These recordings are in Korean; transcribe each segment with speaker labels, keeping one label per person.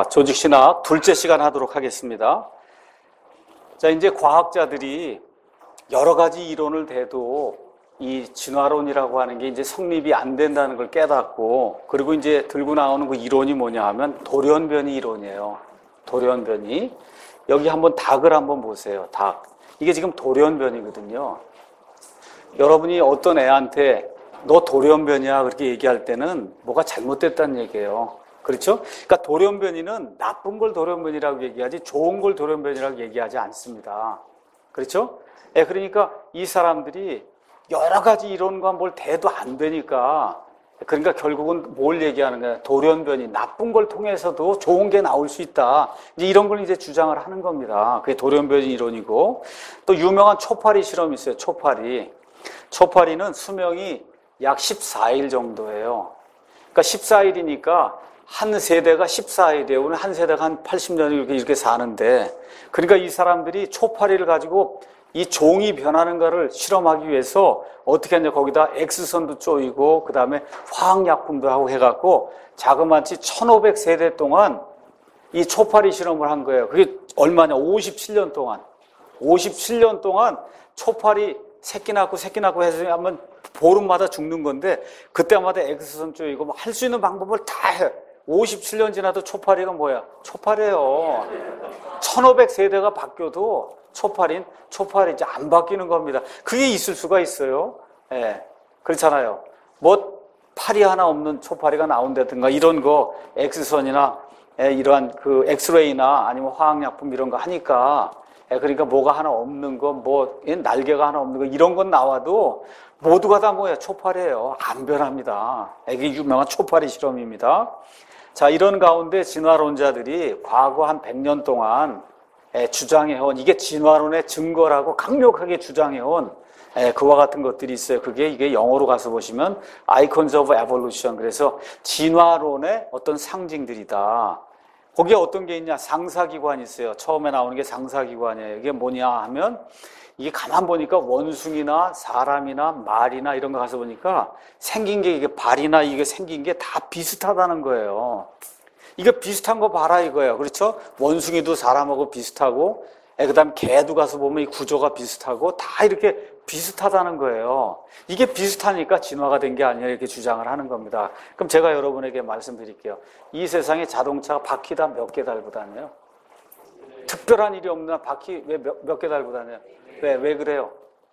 Speaker 1: 조직신학 둘째 시간 하도록 하겠습니다. 자, 이제 과학자들이 여러 가지 이론을 대도 이 진화론이라고 하는 게 이제 성립이 안 된다는 걸 깨닫고, 그리고 이제 들고 나오는 그 이론이 뭐냐 하면 돌연변이 이론이에요. 돌연변이. 여기 한번 닭을 한번 보세요. 닭. 이게 지금 돌연변이거든요. 여러분이 어떤 애한테 너 돌연변이야 그렇게 얘기할 때는 뭐가 잘못됐다는 얘기예요. 그렇죠? 그러니까 돌연변이는 나쁜 걸 돌연변이라고 얘기하지 좋은 걸 돌연변이라고 얘기하지 않습니다. 그렇죠? 예, 그러니까 이 사람들이 여러 가지 이론과 뭘 대도 안 되니까, 그러니까 결국은 뭘 얘기하는 거야? 돌연변이, 나쁜 걸 통해서도 좋은 게 나올 수 있다. 이제 이런 걸 이제 주장을 하는 겁니다. 그게 돌연변이 이론이고, 또 유명한 초파리 실험이 있어요. 초파리. 초파리는 수명이 약 14일 정도예요. 그러니까 14일이니까 한 세대가 14일이에요. 오늘 한 세대가 한 80년 이렇게 사는데, 그러니까 이 사람들이 초파리를 가지고 이 종이 변하는 거를 실험하기 위해서 어떻게 했냐, 거기다 X선도 쪼이고 그 다음에 화학약품도 하고 해갖고 자그마치 1500세대 동안 이 초파리 실험을 한 거예요. 그게 얼마냐? 57년 동안. 57년 동안 초파리 새끼 낳고 해서 하면 보름마다 죽는 건데, 그때마다 X선 쪼이고 뭐 할 수 있는 방법을 다 해. 57년 지나도 초파리가 뭐야? 초파리예요. 1500세대가 바뀌어도 초파리 이제 안 바뀌는 겁니다. 그게 있을 수가 있어요. 예. 그렇잖아요. 뭐 팔이 하나 없는 초파리가 나온다든가 이런 거 X선이나 이러한 그 엑스레이나 아니면 화학약품 이런 거 하니까, 그러니까 뭐가 하나 없는 거, 뭐 날개가 하나 없는 거 이런 건 나와도 모두가 다 뭐야? 초파리예요. 안 변합니다. 이게 유명한 초파리 실험입니다. 자, 이런 가운데 진화론자들이 과거 한 100년 동안 주장해온, 이게 진화론의 증거라고 강력하게 주장해온 그와 같은 것들이 있어요. 이게 영어로 가서 보시면 Icons of Evolution, 그래서 진화론의 어떤 상징들이다. 거기에 어떤 게 있냐? 상사기관이 있어요. 처음에 나오는 게 상사기관이에요. 이게 뭐냐 하면, 이게 가만 보니까 원숭이나 사람이나 말이나 이런 거 가서 보니까 생긴 게, 이게 발이나 이게 생긴 게 다 비슷하다는 거예요. 이거 비슷한 거 봐라 이거예요. 그렇죠? 원숭이도 사람하고 비슷하고, 그 다음 개도 가서 보면 이 구조가 비슷하고 다 이렇게 비슷하다는 거예요. 이게 비슷하니까 진화가 된 게 아니라 이렇게 주장을 하는 겁니다. 그럼 제가 여러분에게 말씀드릴게요. 이 세상에 자동차가 바퀴 다 몇 개 달고 다녀요? 특별한 일이 없나? 바퀴 왜 몇 개 달고 다녀요? 왜 그래요?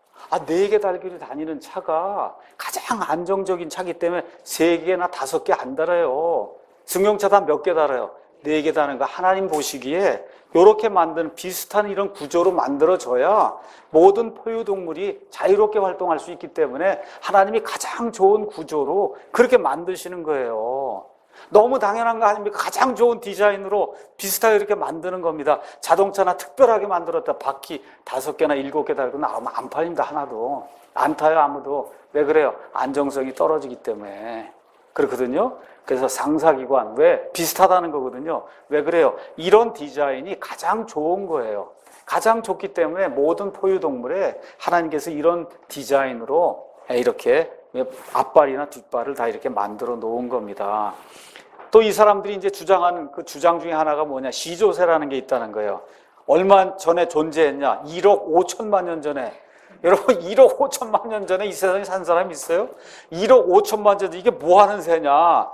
Speaker 1: 4개 달고 다니는 차가 가장 안정적인 차기 때문에 3개나 5개 안 달아요. 승용차 다 몇 개 달아요? 4개 다는 거. 하나님 보시기에 이렇게 만든 비슷한 이런 구조로 만들어져야 모든 포유동물이 자유롭게 활동할 수 있기 때문에 하나님이 가장 좋은 구조로 그렇게 만드시는 거예요. 너무 당연한 거 아닙니까? 가장 좋은 디자인으로 비슷하게 이렇게 만드는 겁니다. 자동차나 특별하게 만들었다 바퀴 5개나 7개 달고 나오면 안 팔립니다. 하나도 안 타요. 아무도. 왜 그래요? 안정성이 떨어지기 때문에 그렇거든요. 그래서 상사기관, 왜? 비슷하다는 거거든요. 왜 그래요? 이런 디자인이 가장 좋은 거예요. 가장 좋기 때문에 모든 포유동물에 하나님께서 이런 디자인으로 이렇게 앞발이나 뒷발을 다 이렇게 만들어 놓은 겁니다. 또 이 사람들이 이제 주장하는 그 주장 중에 하나가 뭐냐? 시조새라는 게 있다는 거예요. 얼마 전에 존재했냐? 1억 5천만 년 전에. 여러분, 1억 5천만 년 전에 이 세상에 산 사람이 있어요? 1억 5천만 년 전에 이게 뭐 하는 새냐?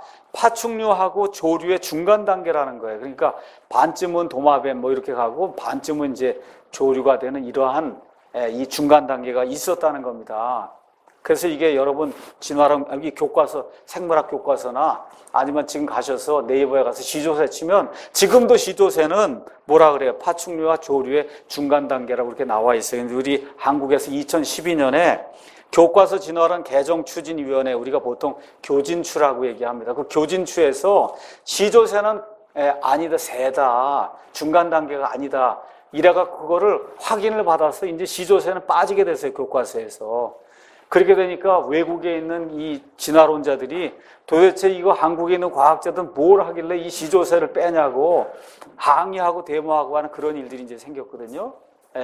Speaker 1: 파충류하고 조류의 중간 단계라는 거예요. 그러니까 반쯤은 도마뱀 뭐 이렇게 가고 반쯤은 이제 조류가 되는 이러한 이 중간 단계가 있었다는 겁니다. 그래서 이게 여러분 진화론 여기 교과서, 생물학 교과서나 아니면 지금 가셔서 네이버에 가서 시조새 치면 지금도 시조새는 뭐라 그래요? 파충류와 조류의 중간 단계라고 이렇게 나와 있어요. 근데 우리 한국에서 2012년에 교과서 진화론 개정추진위원회, 우리가 보통 교진추라고 얘기합니다. 그 교진추에서 시조새는 아니다, 새다, 중간 단계가 아니다, 이래가 그거를 확인을 받아서 이제 시조새는 빠지게 됐어요, 교과서에서. 그렇게 되니까 외국에 있는 이 진화론자들이 도대체 이거 한국에 있는 과학자들은 뭘 하길래 이 시조새를 빼냐고 항의하고 데모하고 하는 그런 일들이 이제 생겼거든요.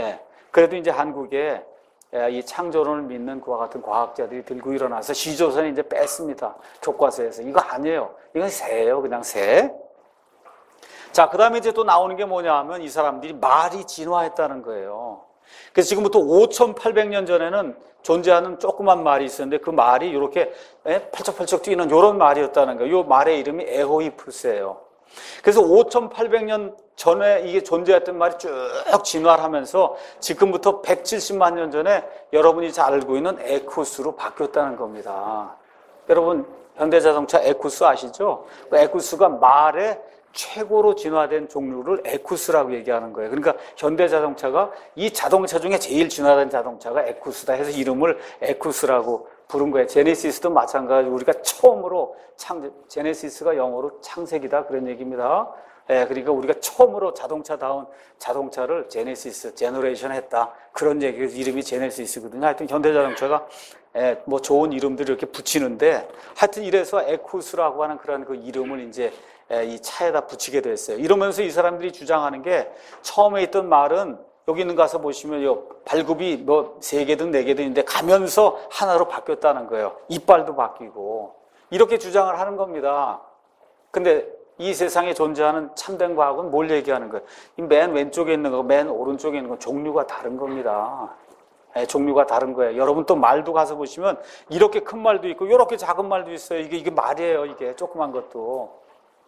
Speaker 1: 그래도 이제 한국에 이 창조론을 믿는 그와 같은 과학자들이 들고 일어나서 시조새는 이제 뺐습니다. 교과서에서. 이거 아니에요. 이건 새예요. 그냥 새. 자, 그 다음에 이제 또 나오는 게 뭐냐 하면 이 사람들이 말이 진화했다는 거예요. 그래서 지금부터 5,800년 전에는 존재하는 조그만 말이 있었는데 그 말이 이렇게 펄쩍펄쩍 뛰는 이런 말이었다는 거예요. 이 말의 이름이 에호이푸스예요. 그래서 5,800년 전에 이게 존재했던 말이 쭉 진화를 하면서 지금부터 170만 년 전에 여러분이 잘 알고 있는 에쿠스로 바뀌었다는 겁니다. 여러분 현대자동차 에쿠스 아시죠? 그 에쿠스가 말의 최고로 진화된 종류를 에쿠스라고 얘기하는 거예요. 그러니까 현대자동차가 이 자동차 중에 제일 진화된 자동차가 에쿠스다 해서 이름을 에쿠스라고 부른 거예요. 제네시스도 마찬가지로 우리가 처음으로 제네시스가 영어로 창세기다 그런 얘기입니다. 그러니까 우리가 처음으로 자동차다운 자동차를 제네시스, 제너레이션 했다. 그런 얘기가 이름이 제네시스거든요. 하여튼 현대자동차가 뭐 좋은 이름들을 이렇게 붙이는데 하여튼 이래서 에쿠스라고 하는 그런 그 이름을 이제 이 차에다 붙이게 됐어요. 이러면서 이 사람들이 주장하는 게 처음에 있던 말은 여기 있는 거 가서 보시면 요 발굽이 뭐 3개든 4개든 있는데 가면서 하나로 바뀌었다는 거예요. 이빨도 바뀌고. 이렇게 주장을 하는 겁니다. 근데 이 세상에 존재하는 참된 과학은 뭘 얘기하는 거예요? 맨 왼쪽에 있는 거, 맨 오른쪽에 있는 거 종류가 다른 겁니다. 종류가 다른 거예요. 여러분 또 말도 가서 보시면 이렇게 큰 말도 있고 이렇게 작은 말도 있어요. 이게 말이에요. 이게 조그만 것도.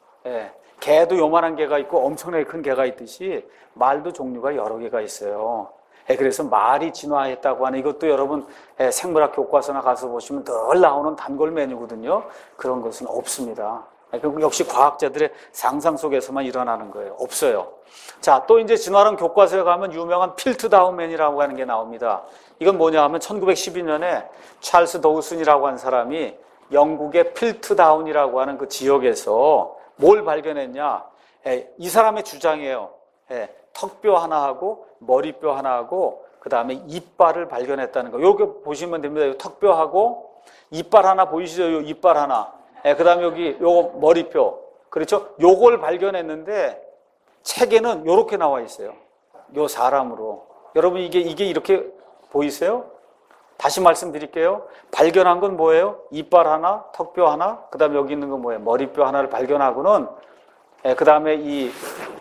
Speaker 1: 개도 요만한 개가 있고 엄청나게 큰 개가 있듯이 말도 종류가 여러 개가 있어요. 그래서 말이 진화했다고 하는 이것도 여러분 생물학 교과서나 가서 보시면 늘 나오는 단골 메뉴거든요. 그런 것은 없습니다. 역시 과학자들의 상상 속에서만 일어나는 거예요. 없어요. 자, 또 이제 진화론 교과서에 가면 유명한 필트다운맨이라고 하는 게 나옵니다. 이건 뭐냐 하면 1912년에 찰스 도우슨이라고 하는 사람이 영국의 필트다운이라고 하는 그 지역에서 뭘 발견했냐? 이 사람의 주장이에요. 턱뼈 하나하고 머리뼈 하나하고 그 다음에 이빨을 발견했다는 거. 여기 보시면 됩니다. 턱뼈하고 이빨 하나 보이시죠? 요 이빨 하나. 그 다음에 여기 요거 머리뼈. 그렇죠? 요걸 발견했는데 책에는 요렇게 나와 있어요. 요 사람으로. 여러분 이게 이렇게 보이세요? 다시 말씀드릴게요. 발견한 건 뭐예요? 이빨 하나, 턱뼈 하나, 그 다음에 여기 있는 건 뭐예요? 머리뼈 하나를 발견하고는 그 다음에 이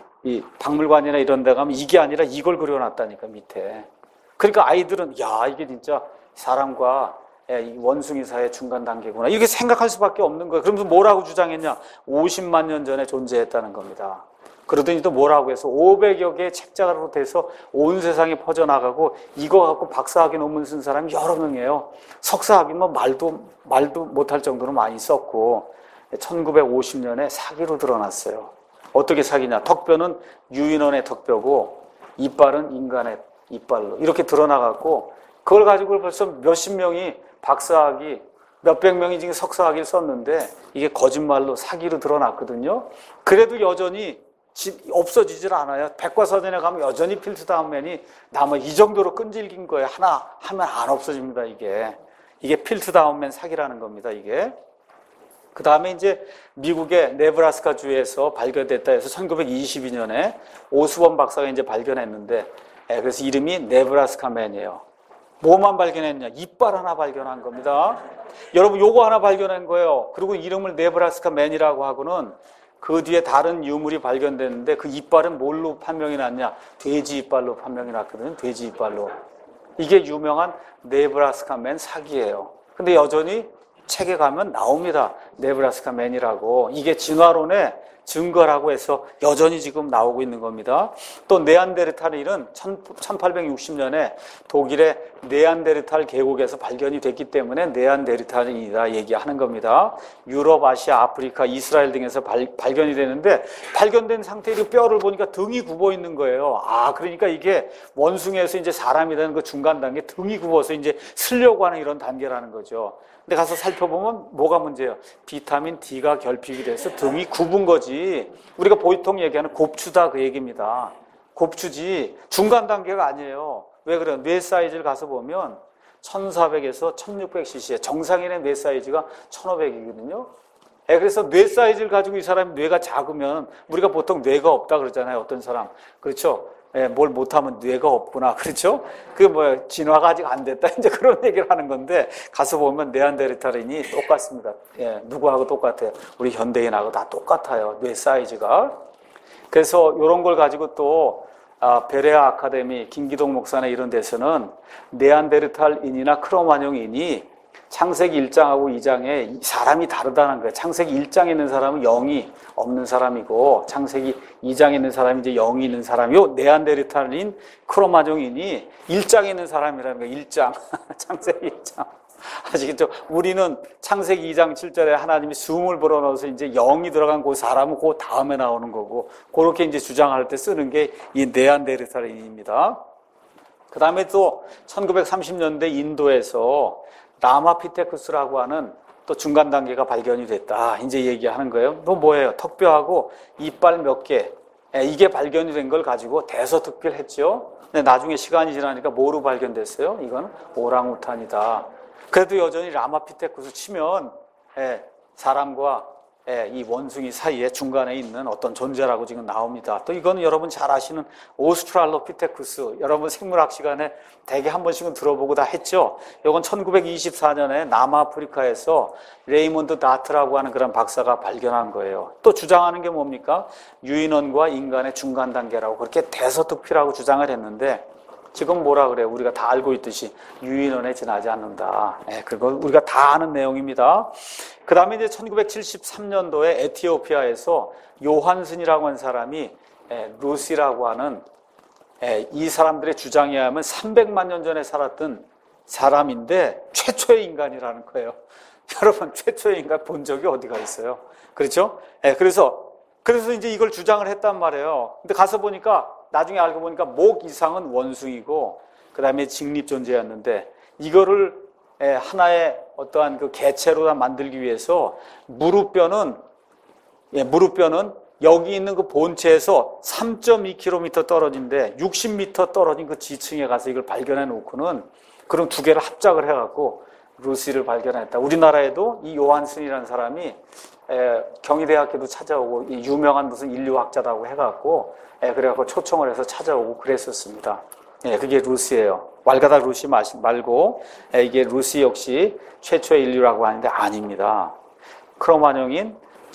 Speaker 1: 박물관이나 이런 데 가면 이게 아니라 이걸 그려놨다니까 밑에. 그러니까 아이들은 야 이게 진짜 사람과 이 원숭이 사이의 중간 단계구나 이렇게 생각할 수밖에 없는 거예요. 그러면서 뭐라고 주장했냐? 50만 년 전에 존재했다는 겁니다. 그러더니 또 뭐라고 해서 500여 개의 책자로 돼서 온 세상에 퍼져나가고 이거 갖고 박사학위 논문 쓴 사람이 여러 명이에요. 석사학위 뭐 말도 못할 정도로 많이 썼고 1950년에 사기로 드러났어요. 어떻게 사기냐? 턱뼈는 유인원의 턱뼈고 이빨은 인간의 이빨로 이렇게 드러나갖고 그걸 가지고 벌써 몇십 명이 박사학위 몇백 명이 지금 석사학위를 썼는데 이게 거짓말로 사기로 드러났거든요. 그래도 여전히 없어지질 않아요. 백과사전에 가면 여전히 필트다운맨이 남아 이 정도로 끈질긴 거예요. 하나 하면 안 없어집니다. 이게 필트다운맨 사기라는 겁니다. 이게. 그 다음에 이제 미국의 네브라스카 주에서 발견됐다 해서 1922년에 오스본 박사가 이제 발견했는데 그래서 이름이 네브라스카맨이에요. 뭐만 발견했냐? 이빨 하나 발견한 겁니다. 여러분 요거 하나 발견한 거예요. 그리고 이름을 네브라스카맨이라고 하고는 그 뒤에 다른 유물이 발견됐는데 그 이빨은 뭘로 판명이 났냐? 돼지 이빨로 판명이 났거든요. 돼지 이빨로. 이게 유명한 네브라스카맨 사기예요. 근데 여전히 책에 가면 나옵니다. 네브라스카맨이라고. 이게 진화론의 증거라고 해서 여전히 지금 나오고 있는 겁니다. 또 네안데르탈인은 1860년에 독일의 네안데르탈 계곡에서 발견이 됐기 때문에 네안데르탈인이다 얘기하는 겁니다. 유럽, 아시아, 아프리카, 이스라엘 등에서 발견이 되는데 발견된 상태의 뼈를 보니까 등이 굽어 있는 거예요. 그러니까 이게 원숭이에서 이제 사람이 되는 그 중간 단계 등이 굽어서 이제 쓰려고 하는 이런 단계라는 거죠. 근데 가서 살펴보면 뭐가 문제예요? 비타민 D가 결핍이 돼서 등이 굽은 거지. 우리가 보통 얘기하는 곱추다 그 얘기입니다. 곱추지 중간 단계가 아니에요. 왜 그래요? 뇌 사이즈를 가서 보면 1400에서 1600cc에 정상인의 뇌 사이즈가 1500이거든요. 그래서 뇌 사이즈를 가지고 이 사람이 뇌가 작으면 우리가 보통 뇌가 없다 그러잖아요. 어떤 사람. 그렇죠? 뭘 못하면 뇌가 없구나. 그렇죠? 그게 뭐야, 진화가 아직 안 됐다. 이제 그런 얘기를 하는 건데, 가서 보면 네안데르탈인이 똑같습니다. 누구하고 똑같아요? 우리 현대인하고 다 똑같아요. 뇌 사이즈가. 그래서 이런 걸 가지고 또 베레아 아카데미, 김기동 목사나 이런 데서는 네안데르탈인이나 크로마뇽인이 창세기 1장하고 2장에 사람이 다르다는 거예요. 창세기 1장에 있는 사람은 영이 없는 사람이고 창세기 2장에 있는 사람이 이제 영이 있는 사람이고 네안데르탈인, 크로마뇽인이 1장에 있는 사람이라는 거예요. 1장. 창세기 1장. 아시겠죠? 우리는 창세기 2장 7절에 하나님이 숨을 불어넣어서 이제 영이 들어간 그 사람은 그 다음에 나오는 거고 그렇게 이제 주장할 때 쓰는 게 이 네안데르탈인입니다. 그 다음에 또 1930년대 인도에서 라마피테쿠스라고 하는 또 중간 단계가 발견이 됐다. 이제 얘기하는 거예요. 또 뭐예요? 턱뼈하고 이빨 몇 개. 이게 발견이 된 걸 가지고 대서특필했죠. 근데 나중에 시간이 지나니까 뭐로 발견됐어요? 이건 오랑우탄이다. 그래도 여전히 라마피테쿠스 치면 사람과 이 원숭이 사이에 중간에 있는 어떤 존재라고 지금 나옵니다. 또 이거는 여러분 잘 아시는 오스트랄로피테쿠스, 여러분 생물학 시간에 대개 한 번씩은 들어보고 다 했죠. 이건 1924년에 남아프리카에서 레이몬드 다트라고 하는 그런 박사가 발견한 거예요. 또 주장하는 게 뭡니까? 유인원과 인간의 중간 단계라고 그렇게 대서특필하고 주장을 했는데 지금 뭐라 그래요? 우리가 다 알고 있듯이 유인원에 지나지 않는다. 그거 우리가 다 아는 내용입니다. 그 다음에 이제 1973년도에 에티오피아에서 요한슨이라고 하는 사람이 루시라고 하는 이 사람들의 주장에 의하면 300만 년 전에 살았던 사람인데 최초의 인간이라는 거예요. 여러분 최초의 인간 본 적이 어디가 있어요? 그렇죠? 그래서 이제 이걸 주장을 했단 말이에요. 근데 가서 보니까 나중에 알고 보니까 목 이상은 원숭이고 그 다음에 직립 존재였는데 이거를 하나의 어떠한 그 개체로 만들기 위해서 무릎뼈는 여기 있는 그 본체에서 3.2km 떨어진데 60m 떨어진 그 지층에 가서 이걸 발견해 놓고는 그럼 두 개를 합작을 해갖고 루시를 발견했다. 우리나라에도 이 요한슨이라는 사람이 경희대학교도 찾아오고 유명한 무슨 인류학자라고 해갖고 그래갖고 초청을 해서 찾아오고 그랬었습니다. 그게 루시예요. 왈가닥 루시 말고 이게 루시 역시 최초의 인류라고 하는데 아닙니다. 크로마뇽인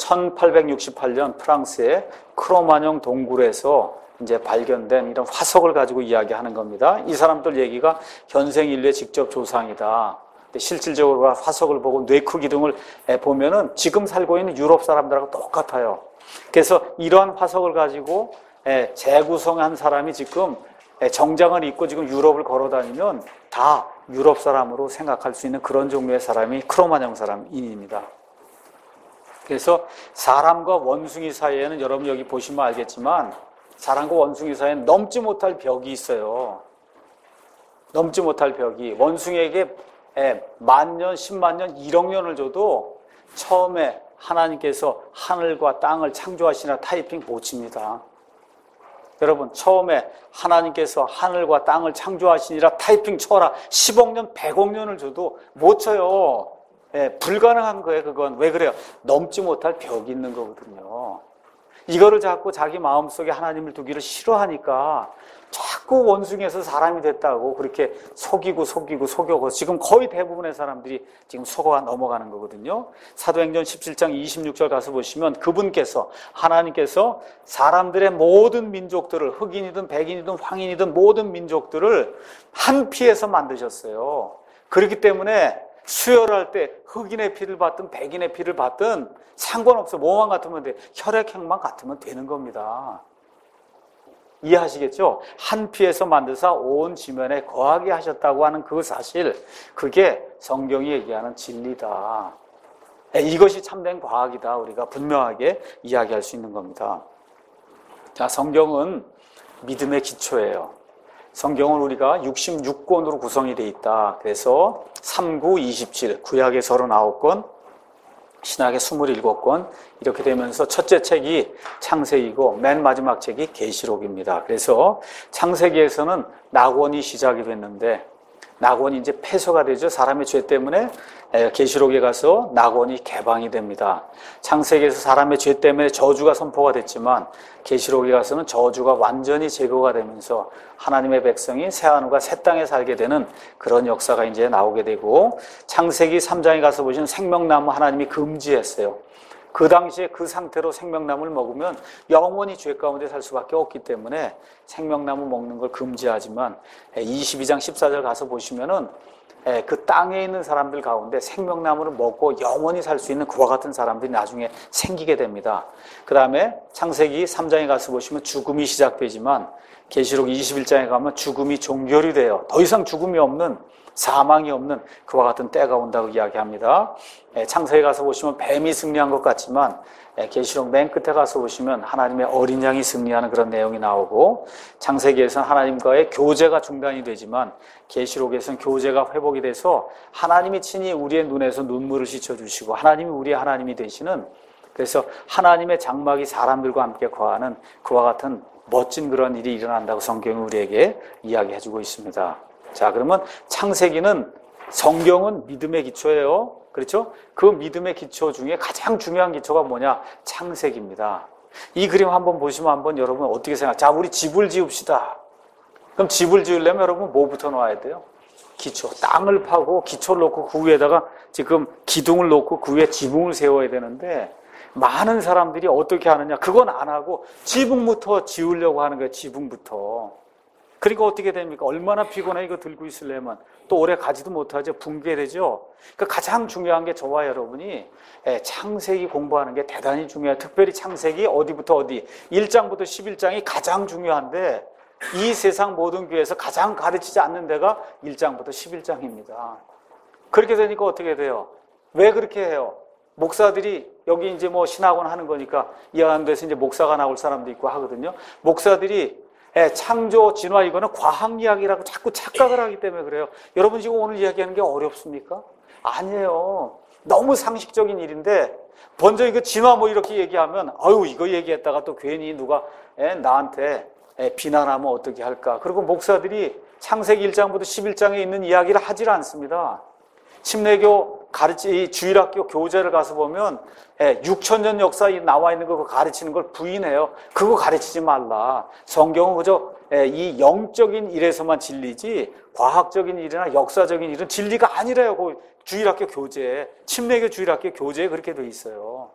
Speaker 1: 1868년 프랑스의 크로마뇽 동굴에서 이제 발견된 이런 화석을 가지고 이야기하는 겁니다. 이 사람들 얘기가 현생 인류의 직접 조상이다. 실질적으로 화석을 보고 뇌 크기 등을 보면은 지금 살고 있는 유럽 사람들하고 똑같아요. 그래서 이러한 화석을 가지고 재구성한 사람이 지금 정장을 입고 지금 유럽을 걸어다니면 다 유럽 사람으로 생각할 수 있는 그런 종류의 사람이 크로마뇽 사람입니다. 그래서 사람과 원숭이 사이에는 여러분 여기 보시면 알겠지만 사람과 원숭이 사이에는 넘지 못할 벽이 있어요. 넘지 못할 벽이 원숭이에게 10,000년, 100,000년, 1억 년을 줘도 처음에 하나님께서 하늘과 땅을 창조하시나 타이핑 못 칩니다. 여러분 처음에 하나님께서 하늘과 땅을 창조하시니라 타이핑 쳐라 10억 년, 100억 년을 줘도 못 쳐요. 불가능한 거예요. 그건 왜 그래요? 넘지 못할 벽이 있는 거거든요. 이거를 자꾸 자기 마음속에 하나님을 두기를 싫어하니까 자꾸 원숭이에서 사람이 됐다고 그렇게 속이고 지금 거의 대부분의 사람들이 지금 속아 넘어가는 거거든요. 사도행전 17장 26절 가서 보시면 그분께서 하나님께서 사람들의 모든 민족들을 흑인이든 백인이든 황인이든 모든 민족들을 한 피에서 만드셨어요. 그렇기 때문에 수혈할 때 흑인의 피를 받든 백인의 피를 받든 상관없어. 뭐만 같으면 돼. 혈액형만 같으면 되는 겁니다. 이해하시겠죠? 한 피에서 만드사 온 지면에 거하게 하셨다고 하는 그 사실, 그게 성경이 얘기하는 진리다. 이것이 참된 과학이다. 우리가 분명하게 이야기할 수 있는 겁니다. 자, 성경은 믿음의 기초예요. 성경은 우리가 66권으로 구성이 되어 있다. 그래서 3, 9, 27, 구약의 39권, 신약의 27권 이렇게 되면서 첫째 책이 창세기고 맨 마지막 책이 계시록입니다. 그래서 창세기에서는 낙원이 시작이 됐는데 낙원이 이제 폐쇄가 되죠. 사람의 죄 때문에. 계시록에 가서 낙원이 개방이 됩니다. 창세기에서 사람의 죄 때문에 저주가 선포가 됐지만 계시록에 가서는 저주가 완전히 제거가 되면서 하나님의 백성이 새하늘과 새 땅에 살게 되는 그런 역사가 이제 나오게 되고, 창세기 3장에 가서 보시면 생명나무 하나님이 금지했어요. 그 당시에 그 상태로 생명나무를 먹으면 영원히 죄 가운데 살 수밖에 없기 때문에 생명나무 먹는 걸 금지하지만 22장 14절 가서 보시면은 그 땅에 있는 사람들 가운데 생명나무를 먹고 영원히 살 수 있는 그와 같은 사람들이 나중에 생기게 됩니다. 그 다음에 창세기 3장에 가서 보시면 죽음이 시작되지만 계시록 21장에 가면 죽음이 종결이 돼요. 더 이상 죽음이 없는, 사망이 없는 그와 같은 때가 온다고 이야기합니다. 창세기 가서 보시면 뱀이 승리한 것 같지만 계시록 맨 끝에 가서 보시면 하나님의 어린 양이 승리하는 그런 내용이 나오고, 창세기에서는 하나님과의 교제가 중단이 되지만 계시록에서는 교제가 회복이 돼서 하나님이 친히 우리의 눈에서 눈물을 씻어주시고 하나님이 우리의 하나님이 되시는, 그래서 하나님의 장막이 사람들과 함께 거하는 그와 같은 멋진 그런 일이 일어난다고 성경이 우리에게 이야기해주고 있습니다. 자, 그러면 창세기는, 성경은 믿음의 기초예요. 그렇죠? 그 믿음의 기초 중에 가장 중요한 기초가 뭐냐? 창세기입니다. 이 그림 한번 보시면 한번 여러분 어떻게 생각해요? 자, 우리 집을 지읍시다. 그럼 집을 지으려면 여러분 뭐부터 놔야 돼요? 기초. 땅을 파고 기초를 놓고 그 위에다가 지금 기둥을 놓고 그 위에 지붕을 세워야 되는데, 많은 사람들이 어떻게 하느냐? 그건 안 하고 지붕부터 지으려고 하는 거예요. 지붕부터. 그러니까 어떻게 됩니까? 얼마나 피곤해 이거 들고 있으려면. 또 오래 가지도 못하죠. 붕괴되죠. 그러니까 가장 중요한 게 저와 여러분이 창세기 공부하는 게 대단히 중요해요. 특별히 창세기 어디부터 어디 1장부터 11장이 가장 중요한데, 이 세상 모든 교회에서 가장 가르치지 않는 데가 1장부터 11장입니다. 그렇게 되니까 어떻게 돼요? 왜 그렇게 해요? 목사들이 여기 이제 뭐 신학원 하는 거니까 이해하는 데서 이제 목사가 나올 사람도 있고 하거든요. 목사들이 창조, 진화 이거는 과학 이야기라고 자꾸 착각을 하기 때문에 그래요. 여러분 지금 오늘 이야기하는 게 어렵습니까? 아니에요. 너무 상식적인 일인데 먼저 이거 진화 뭐 이렇게 얘기하면 아유 이거 얘기했다가 또 괜히 누가 나한테 비난하면 어떻게 할까. 그리고 목사들이 창세기 1장부터 11장에 있는 이야기를 하질 않습니다. 침례교 주일학교 교재를 가서 보면 6,000년 역사에 나와 있는 거 가르치는 걸 부인해요. 그거 가르치지 말라. 성경은 그저 이 영적인 일에서만 진리지 과학적인 일이나 역사적인 일은 진리가 아니래요. 그 주일학교 교재에, 침례교 주일학교 교재에 그렇게 돼 있어요.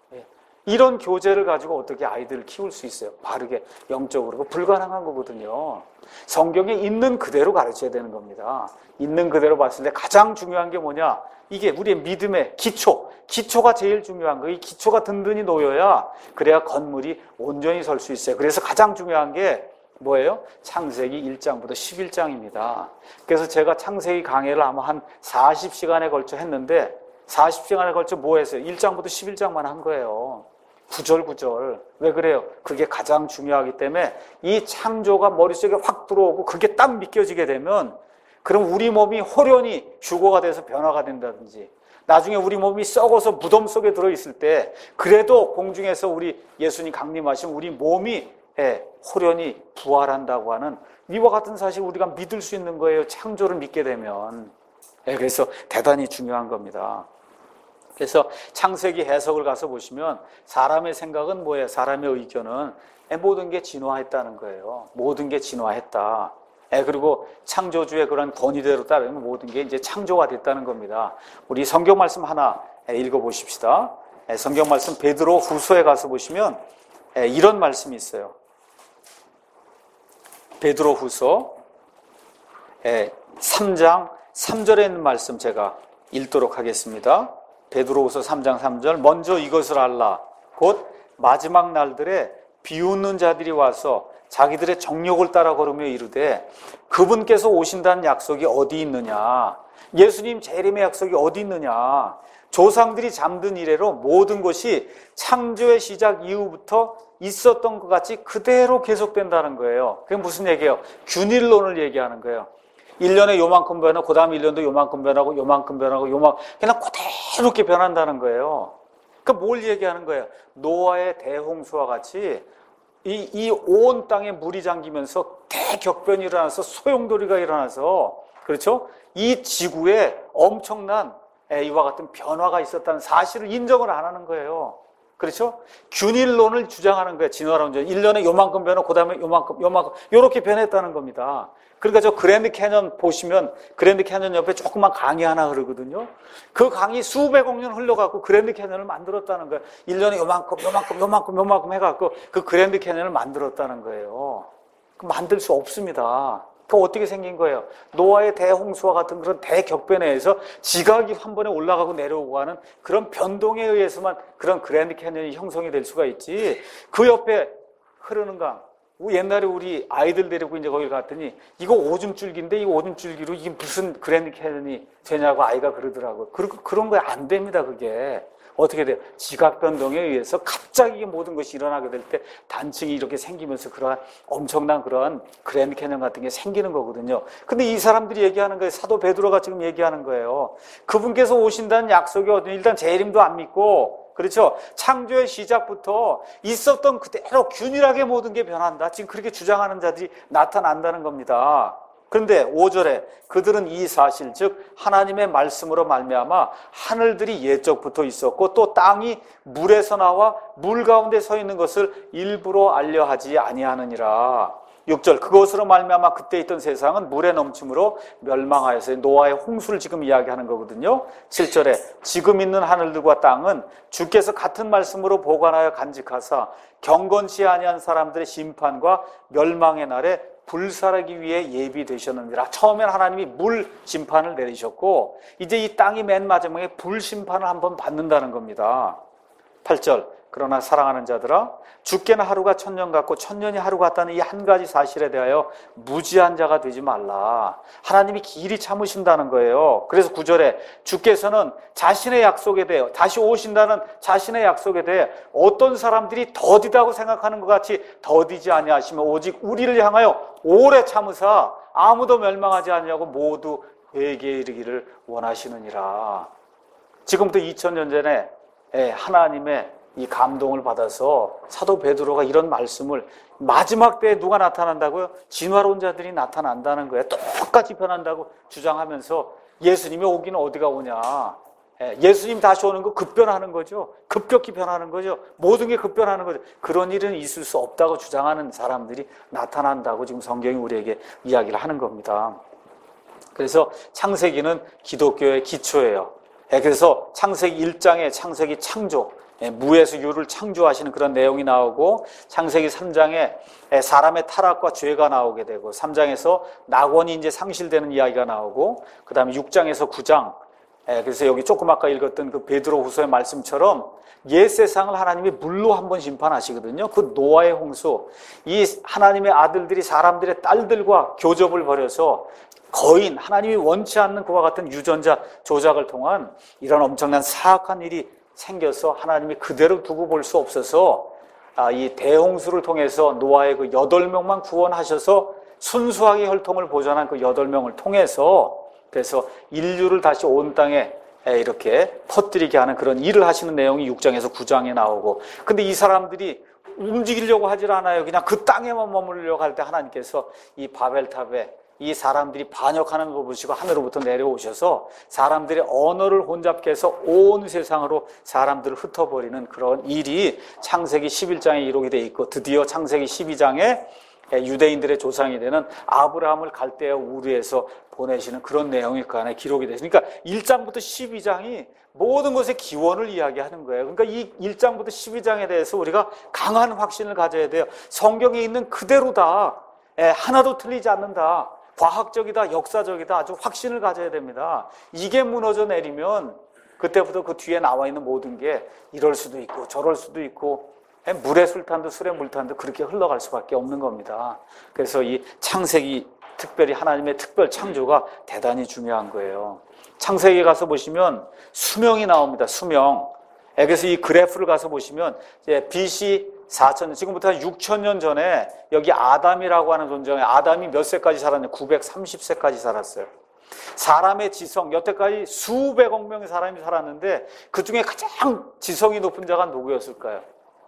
Speaker 1: 이런 교재를 가지고 어떻게 아이들을 키울 수 있어요? 바르게, 영적으로. 불가능한 거거든요. 성경에 있는 그대로 가르쳐야 되는 겁니다. 있는 그대로 봤을 때 가장 중요한 게 뭐냐? 이게 우리의 믿음의 기초. 기초가 제일 중요한 거예요. 이 기초가 든든히 놓여야 그래야 건물이 온전히 설 수 있어요. 그래서 가장 중요한 게 뭐예요? 창세기 1장부터 11장입니다. 그래서 제가 창세기 강의를 아마 한 40시간에 걸쳐 했는데 40시간에 걸쳐 뭐 했어요? 1장부터 11장만 한 거예요. 구절. 왜 그래요? 그게 가장 중요하기 때문에 이 창조가 머릿속에 확 들어오고 그게 딱 믿겨지게 되면 그럼 우리 몸이 호련히 휴거가 돼서 변화가 된다든지 나중에 우리 몸이 썩어서 무덤 속에 들어있을 때 그래도 공중에서 우리 예수님 강림하신 우리 몸이 호련히 부활한다고 하는 이와 같은 사실 우리가 믿을 수 있는 거예요. 창조를 믿게 되면. 그래서 대단히 중요한 겁니다. 그래서 창세기 해석을 가서 보시면 사람의 생각은 뭐예요? 사람의 의견은 모든 게 진화했다는 거예요. 모든 게 진화했다. 그리고 창조주의 그런 권위대로 따르면 모든 게 이제 창조가 됐다는 겁니다. 우리 성경 말씀 하나 읽어보십시다. 성경 말씀 베드로 후서에 가서 보시면 이런 말씀이 있어요. 베드로 후서 3장 3절에 있는 말씀 제가 읽도록 하겠습니다. 베드로후서 3장 3절 먼저 이것을 알라. 곧 마지막 날들에 비웃는 자들이 와서 자기들의 정욕을 따라 걸으며 이르되 그분께서 오신다는 약속이 어디 있느냐. 예수님 재림의 약속이 어디 있느냐. 조상들이 잠든 이래로 모든 것이 창조의 시작 이후부터 있었던 것 같이 그대로 계속된다는 거예요. 그게 무슨 얘기예요? 균일론을 얘기하는 거예요. 1년에 요만큼 변하고 그 다음 1년도 요만큼 변하고 요만큼 변하고 그냥 그대로 이렇게 변한다는 거예요. 그러니까 뭘 얘기하는 거예요? 노아의 대홍수와 같이 이 온 땅에 물이 잠기면서 대격변이 일어나서 소용돌이가 일어나서 그렇죠? 이 지구에 엄청난 이와 같은 변화가 있었다는 사실을 인정을 안 하는 거예요. 그렇죠? 균일론을 주장하는 거예요. 진화론자. 1년에 요만큼 변하고 그다음에 요만큼 요렇게 변했다는 겁니다. 그러니까 저 그랜드 캐년 보시면 그랜드 캐년 옆에 조그만 강이 하나 흐르거든요. 그 강이 수백억 년 흘러갖고 그랜드 캐년을 만들었다는 거예요. 1년에 요만큼 해갖고 그 그랜드 캐년을 만들었다는 거예요. 만들 수 없습니다. 그 어떻게 생긴 거예요? 노아의 대홍수와 같은 그런 대격변에 의해서 지각이 한 번에 올라가고 내려오고 하는 그런 변동에 의해서만 그런 그랜드 캐년이 형성이 될 수가 있지. 그 옆에 흐르는 강. 옛날에 우리 아이들 데리고 이제 거기 갔더니 이거 오줌 줄기인데 이 오줌 줄기로 이게 무슨 그랜드 캐년이 되냐고 아이가 그러더라고요. 그런 거 안 됩니다, 그게. 어떻게 돼요? 지각 변동에 의해서 갑자기 모든 것이 일어나게 될 때 단층이 이렇게 생기면서 그러한 엄청난 그러한 그랜드 캐년 같은 게 생기는 거거든요. 근데 이 사람들이 얘기하는 거예요. 사도 베드로가 지금 얘기하는 거예요. 그분께서 오신다는 약속이 어디 일단 재림도 안 믿고, 그렇죠? 창조의 시작부터 있었던 그대로 균일하게 모든 게 변한다. 지금 그렇게 주장하는 자들이 나타난다는 겁니다. 그런데 5절에 그들은 이 사실 즉 하나님의 말씀으로 말미암아 하늘들이 옛적부터 있었고 또 땅이 물에서 나와 물 가운데 서 있는 것을 일부러 알려하지 아니하느니라. 6절 그것으로 말미암아 그때 있던 세상은 물에 넘침으로 멸망하여서 노아의 홍수를 지금 이야기하는 거거든요. 7절에 지금 있는 하늘들과 땅은 주께서 같은 말씀으로 보관하여 간직하사 경건치 아니한 사람들의 심판과 멸망의 날에 불살하기 위해 예비되셨느니라. 처음엔 하나님이 물 심판을 내리셨고 이제 이 땅이 맨 마지막에 불 심판을 한번 받는다는 겁니다. 8절 그러나 사랑하는 자들아 주께는 하루가 천년 같고 천년이 하루 같다는 이 한 가지 사실에 대하여 무지한 자가 되지 말라. 하나님이 길이 참으신다는 거예요. 그래서 9절에 주께서는 자신의 약속에 대해 다시 오신다는 자신의 약속에 대해 어떤 사람들이 더디다고 생각하는 것 같이 더디지 아니하시며 오직 우리를 향하여 오래 참으사 아무도 멸망하지 아니하고 모두 회개에 이르기를 원하시느니라. 지금부터 2000년 전에 하나님의 이 감동을 받아서 사도 베드로가 이런 말씀을 마지막 때에 누가 나타난다고요? 진화론자들이 나타난다는 거예요. 똑같이 변한다고 주장하면서 예수님이 오기는 어디가 오냐. 예수님 다시 오는 거 급변하는 거죠. 급격히 변하는 거죠. 모든 게 급변하는 거죠. 그런 일은 있을 수 없다고 주장하는 사람들이 나타난다고 지금 성경이 우리에게 이야기를 하는 겁니다. 그래서 창세기는 기독교의 기초예요. 그래서 창세기 1장에 창세기 창조, 무에서 유를 창조하시는 그런 내용이 나오고 창세기 3장에 사람의 타락과 죄가 나오게 되고 3장에서 낙원이 이제 상실되는 이야기가 나오고 그 다음에 6장에서 9장 그래서 여기 조금 아까 읽었던 그 베드로 후서의 말씀처럼 옛 세상을 하나님이 물로 한번 심판하시거든요. 그 노아의 홍수, 이 하나님의 아들들이 사람들의 딸들과 교접을 벌여서 거인, 하나님이 원치 않는 그와 같은 유전자 조작을 통한 이런 엄청난 사악한 일이 생겨서 하나님이 그대로 두고 볼 수 없어서 이 대홍수를 통해서 노아의 그 8명만 구원하셔서 순수하게 혈통을 보존한 그 8명을 통해서 그래서 인류를 다시 온 땅에 이렇게 퍼뜨리게 하는 그런 일을 하시는 내용이 6장에서 9장에 나오고, 근데 이 사람들이 움직이려고 하질 않아요. 그냥 그 땅에만 머무르려고 할 때 하나님께서 이 바벨탑에 이 사람들이 반역하는 거 보시고 하늘로부터 내려오셔서 사람들의 언어를 혼잡케 해서 온 세상으로 사람들을 흩어버리는 그런 일이 창세기 11장에 이루게 돼 있고, 드디어 창세기 12장에 유대인들의 조상이 되는 아브라함을 갈대아 우르에서 보내시는 그런 내용이 그 안에 기록이 됐으니까 1장부터 12장이 모든 것의 기원을 이야기하는 거예요. 그러니까 이 1장부터 12장에 대해서 우리가 강한 확신을 가져야 돼요. 성경에 있는 그대로다. 하나도 틀리지 않는다. 과학적이다, 역사적이다. 아주 확신을 가져야 됩니다. 이게 무너져 내리면 그때부터 그 뒤에 나와 있는 모든 게 이럴 수도 있고 저럴 수도 있고 물의 술탄도 술의 물탄도 그렇게 흘러갈 수밖에 없는 겁니다. 그래서 이 창세기, 특별히 하나님의 특별 창조가 대단히 중요한 거예요. 창세기에 가서 보시면 수명이 나옵니다. 수명. 그래서 이 그래프를 가서 보시면 BC 4,000년, 지금부터 한 6,000년 전에 여기 아담이라고 하는 존재가, 아담이 몇 세까지 살았냐? 930세까지 살았어요. 사람의 지성, 여태까지 수백억 명의 사람이 살았는데 그 중에 가장 지성이 높은 자가 누구였을까요?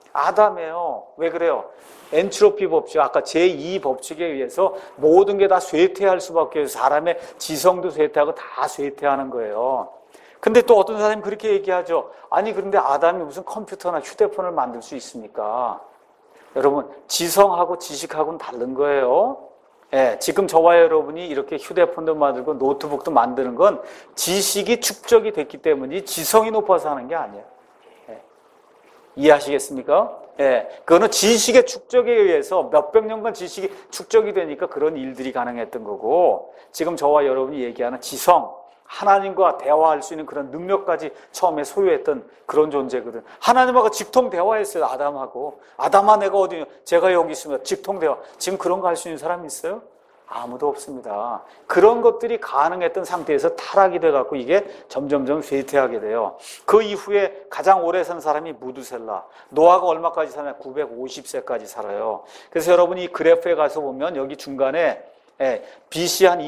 Speaker 1: 아담이에요. 왜 그래요? 엔트로피 법칙, 아까 제2 법칙에 의해서 모든 게 다 쇠퇴할 수밖에 없어요. 사람의 지성도 쇠퇴하고 다 쇠퇴하는 거예요. 근데 또 어떤 사람이 그렇게 얘기하죠. 아니, 그런데 아담이 무슨 컴퓨터나 휴대폰을 만들 수 있습니까? 여러분, 지성하고 지식하고는 다른 거예요. 예, 지금 저와 여러분이 이렇게 휴대폰도 만들고 노트북도 만드는 건 지식이 축적이 됐기 때문이지 지성이 높아서 하는 게 아니에요. 예, 이해하시겠습니까? 예, 그거는 지식의 축적에 의해서 몇백 년간 지식이 축적이 되니까 그런 일들이 가능했던 거고, 지금 저와 여러분이 얘기하는 지성, 하나님과 대화할 수 있는 그런 능력까지 처음에 소유했던 그런 존재거든. 하나님하고 직통 대화했어요. 아담하고. 아담아, 내가 어디, 제가 여기 있으면 직통 대화. 지금 그런 거 할 수 있는 사람이 있어요? 아무도 없습니다. 그런 것들이 가능했던 상태에서 타락이 돼갖고 이게 점점점 쇠퇴하게 돼요. 그 이후에 가장 오래 산 사람이 무두셀라. 노아가 얼마까지 사냐? 950세까지 살아요. 그래서 여러분이 이 그래프에 가서 보면 여기 중간에 BC 한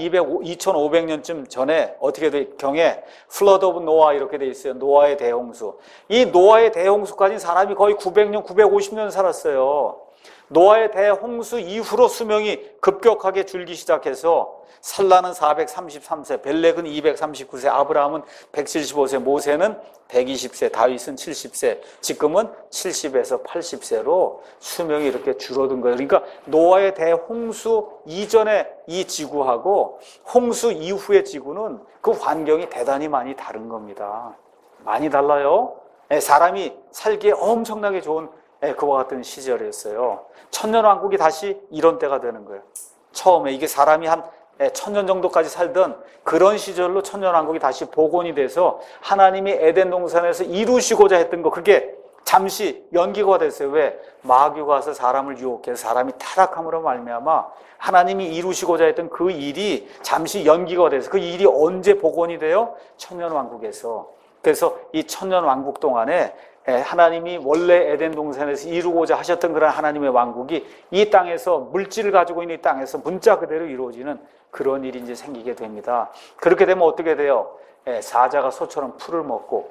Speaker 1: 2500년쯤 전에 어떻게 돼? 경에 Flood of Noah 이렇게 돼 있어요. 노아의 대홍수. 이 노아의 대홍수까지 사람이 거의 900년, 950년 살았어요. 노아의 대홍수 이후로 수명이 급격하게 줄기 시작해서 살라는 433세, 벨렉은 239세, 아브라함은 175세, 모세는 120세, 다윗은 70세, 지금은 70에서 80세로 수명이 이렇게 줄어든 거예요. 그러니까 노아의 대홍수 이전의 이 지구하고 홍수 이후의 지구는 그 환경이 대단히 많이 다른 겁니다. 많이 달라요. 사람이 살기에 엄청나게 좋은 그와 같은 시절이었어요. 천년왕국이 다시 이런 때가 되는 거예요. 처음에 이게 사람이 한 1000년 정도까지 살던 그런 시절로 천년왕국이 다시 복원이 돼서 하나님이 에덴 동산에서 이루시고자 했던 거, 그게 잠시 연기가 됐어요. 왜? 마귀가 와서 사람을 유혹해서 사람이 타락함으로 말미암아 하나님이 이루시고자 했던 그 일이 잠시 연기가 돼서 그 일이 언제 복원이 돼요? 천년왕국에서. 그래서 이 천년왕국 동안에 하나님이 원래 에덴 동산에서 이루고자 하셨던 그런 하나님의 왕국이 이 땅에서, 물질을 가지고 있는 이 땅에서 문자 그대로 이루어지는 그런 일이 이제 생기게 됩니다. 그렇게 되면 어떻게 돼요? 사자가 소처럼 풀을 먹고,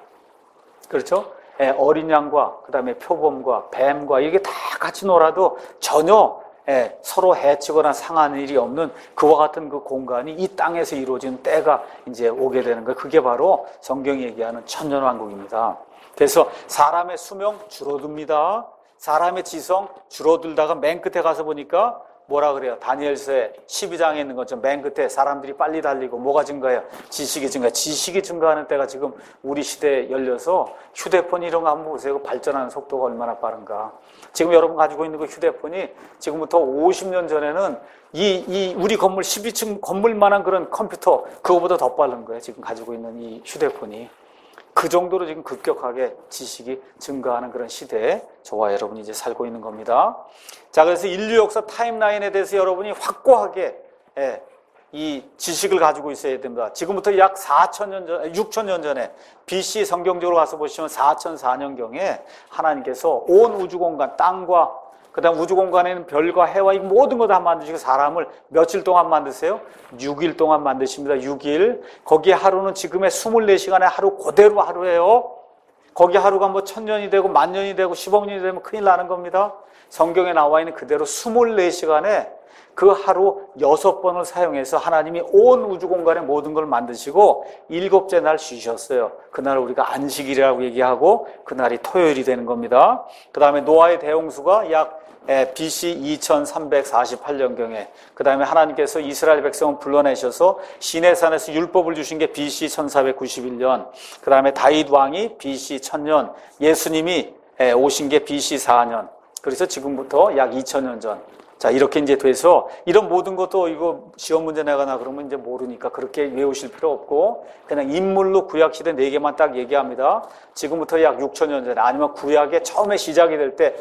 Speaker 1: 그렇죠? 어린 양과 그 다음에 표범과 뱀과 이게 다 같이 놀아도 전혀 서로 해치거나 상하는 일이 없는 그와 같은 그 공간이 이 땅에서 이루어지는 때가 이제 오게 되는 거예요. 그게 바로 성경이 얘기하는 천년왕국입니다. 그래서 사람의 수명 줄어듭니다. 사람의 지성 줄어들다가 맨 끝에 가서 보니까 뭐라 그래요? 다니엘서에 12장에 있는 것처럼 맨 끝에 사람들이 빨리 달리고 뭐가 증가해요? 지식이 증가해요. 지식이 증가하는 때가 지금 우리 시대에 열려서 휴대폰 이런 거 한번 보세요. 발전하는 속도가 얼마나 빠른가. 지금 여러분 가지고 있는 그 휴대폰이 지금부터 50년 전에는 이 우리 건물 12층 건물만한 그런 컴퓨터 그거보다 더 빠른 거예요. 지금 가지고 있는 이 휴대폰이. 그 정도로 지금 급격하게 지식이 증가하는 그런 시대에 저와 여러분이 이제 살고 있는 겁니다. 자, 그래서 인류 역사 타임라인에 대해서 여러분이 확고하게 이 지식을 가지고 있어야 됩니다. 지금부터 약 4,000년 전, 6,000년 전에 BC 성경적으로 가서 보시면 4004년경에 하나님께서 온 우주공간, 땅과 그 다음 우주공간에는 별과 해와 이 모든 거 다 만드시고 사람을 며칠 동안 만드세요? 6일 동안 만드십니다. 6일. 거기에 하루는 지금의 24시간의 하루 그대로 하루예요. 거기 하루가 뭐 1000년이 되고 10,000년이 되고 10억 년이 되면 큰일 나는 겁니다. 성경에 나와 있는 그대로 24시간에 그 하루 6번을 사용해서 하나님이 온 우주공간의 모든 걸 만드시고 7째 날 쉬셨어요. 그날 우리가 안식일이라고 얘기하고 그날이 토요일이 되는 겁니다. 그 다음에 노아의 대홍수가 약 BC 2348년경에 그 다음에 하나님께서 이스라엘 백성을 불러내셔서 시내산에서 율법을 주신 게 BC 1491년 그 다음에 다윗 왕이 BC 1000년 예수님이 오신 게 BC 4년 그래서 지금부터 약 2000년 전 자, 이렇게 이제 돼서 이런 모든 것도 이거 시험 문제 내거나 그러면 이제 모르니까 그렇게 외우실 필요 없고 그냥 인물로 구약시대 4개만 딱 얘기합니다. 지금부터 약 6,000년 전에 아니면 구약의 처음에 시작이 될 때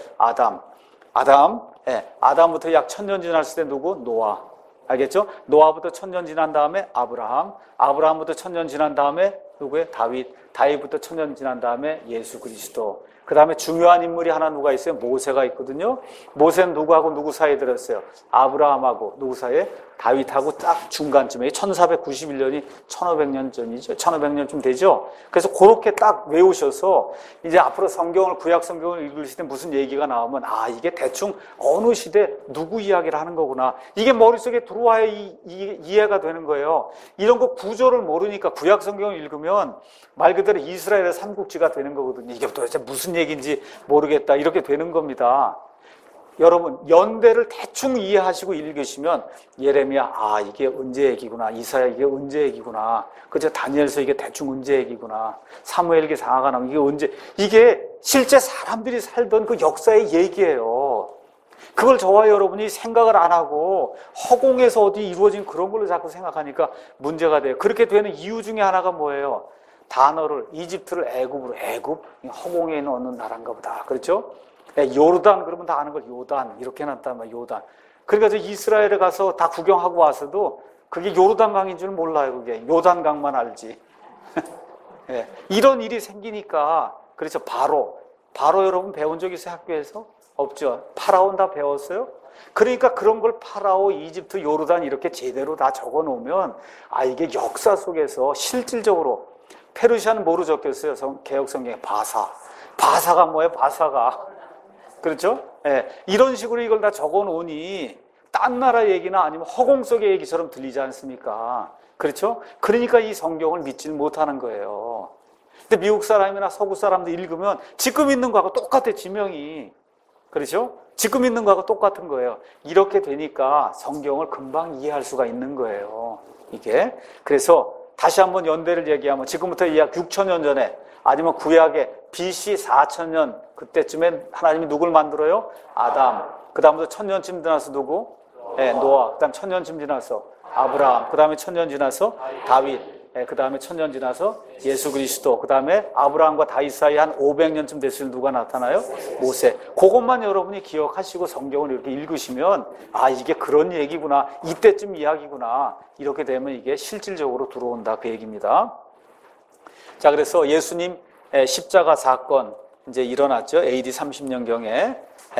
Speaker 1: 아담부터 약 1000년 지났을 때 누구? 노아. 알겠죠? 노아부터 1000년 지난 다음에 아브라함부터 1000년 지난 다음에 누구예요? 다윗부터 1000년 지난 다음에 예수 그리스도. 그 다음에 중요한 인물이 하나 누가 있어요? 모세가 있거든요. 모세는 누구하고 누구 사이에 들었어요? 아브라함하고 누구 사이에? 다윗하고 딱 중간쯤에 1491년이 1500년 전이죠. 1500년쯤 되죠. 그래서 그렇게 딱 외우셔서 이제 앞으로 성경을 구약 성경을 읽으실 때 무슨 얘기가 나오면 이게 대충 어느 시대 누구 이야기를 하는 거구나. 이게 머릿속에 들어와야 이해가 되는 거예요. 이런 거 구조를 모르니까 구약 성경을 읽으면 말 그대로 이스라엘의 삼국지가 되는 거거든요. 이게 도대체 무슨 얘기인지 모르겠다. 이렇게 되는 겁니다. 여러분 연대를 대충 이해하시고 읽으시면 예레미야 이게 언제 얘기구나, 이사야 이게 언제 얘기구나, 그저 다니엘서 이게 대충 언제 얘기구나, 사무엘기 상하가 나오면 이게 언제, 이게 실제 사람들이 살던 그 역사의 얘기예요. 그걸 저와 여러분이 생각을 안 하고 허공에서 어디 이루어진 그런 걸로 자꾸 생각하니까 문제가 돼요. 그렇게 되는 이유 중에 하나가 뭐예요? 단어를 이집트를 애굽으로, 애굽 허공에 있는 어느 나라인가 보다, 그렇죠? 요르단 그러면 다 아는 걸 요단 이렇게 해놨단 말이에요. 요단. 그러니까 이스라엘에 가서 다 구경하고 와서도 그게 요르단강인 줄 몰라요. 그게 요단강만 알지. 네. 이런 일이 생기니까 그래서 바로 여러분 배운 적 있어요? 학교에서? 없죠. 파라오는 다 배웠어요? 그러니까 그런 걸 파라오, 이집트, 요르단 이렇게 제대로 다 적어 놓으면 이게 역사 속에서 실질적으로 페르시아는 뭐로 적혔어요? 개혁 성경에 바사가 뭐예요? 바사가. 그렇죠? 예, 이런 식으로 이걸 다 적어 놓으니 딴 나라 얘기나 아니면 허공 속의 얘기처럼 들리지 않습니까? 그렇죠? 그러니까 이 성경을 믿지를 못하는 거예요. 근데 미국 사람이나 서구 사람들 읽으면 지금 있는 거하고 똑같아, 지명이. 그렇죠? 지금 있는 거하고 똑같은 거예요. 이렇게 되니까 성경을 금방 이해할 수가 있는 거예요. 이게. 그래서 다시 한번 연대를 얘기하면 지금부터 약 6,000년 전에 아니면 구약의 BC 4,000년 그때쯤에 하나님이 누굴 만들어요? 아담. 그 다음부터 1000년쯤 지나서 누구? 노아. 그 다음 1000년쯤 지나서 아브라함. 그 다음에 1000년 지나서 다윗. 그 다음에 1000년 지나서 예수 그리스도. 그 다음에 아브라함과 다윗 사이 한 500년쯤 됐을 누가 나타나요? 모세. 그것만 여러분이 기억하시고 성경을 이렇게 읽으시면 이게 그런 얘기구나, 이때쯤 이야기구나, 이렇게 되면 이게 실질적으로 들어온다, 그 얘기입니다. 자, 그래서 예수님 십자가 사건 이제 일어났죠. AD 30년경에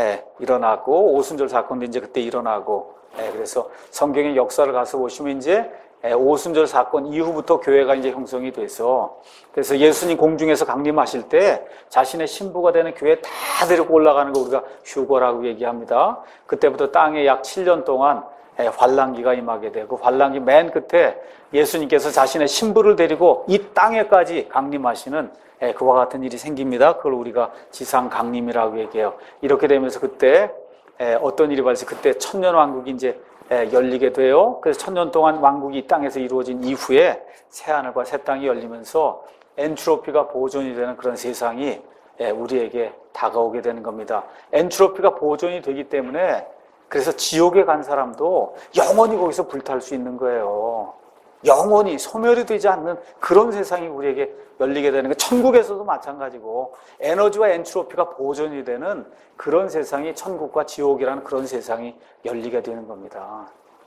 Speaker 1: 일어나고, 오순절 사건도 이제 그때 일어나고, 그래서 성경의 역사를 가서 보시면 이제 오순절 사건 이후부터 교회가 이제 형성이 돼서, 그래서 예수님 공중에서 강림하실 때 자신의 신부가 되는 교회 다 데리고 올라가는 거 우리가 휴거라고 얘기합니다. 그때부터 땅에 약 7년 동안 환란기가 임하게 되고, 환란기 맨 끝에 예수님께서 자신의 신부를 데리고 이 땅에까지 강림하시는 그와 같은 일이 생깁니다. 그걸 우리가 지상 강림이라고 얘기해요. 이렇게 되면서 그때 어떤 일이 발생? 그때 천년 왕국이 이제 열리게 돼요. 그래서 1000년 동안 왕국이 이 땅에서 이루어진 이후에 새하늘과 새 땅이 열리면서 엔트로피가 보존이 되는 그런 세상이 우리에게 다가오게 되는 겁니다. 엔트로피가 보존이 되기 때문에 그래서 지옥에 간 사람도 영원히 거기서 불탈 수 있는 거예요. 영원히 소멸이 되지 않는 그런 세상이 우리에게 열리게 되는 거. 천국에서도 마찬가지고 에너지와 엔트로피가 보존이 되는 그런 세상이 천국과 지옥이라는 그런 세상이 열리게 되는 겁니다.